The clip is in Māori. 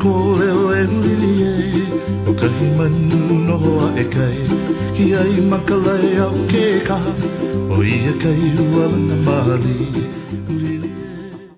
ko leo e hurili e o kahi manu noa e kai ki ai makalai au ke kaha o ia kai huala na mali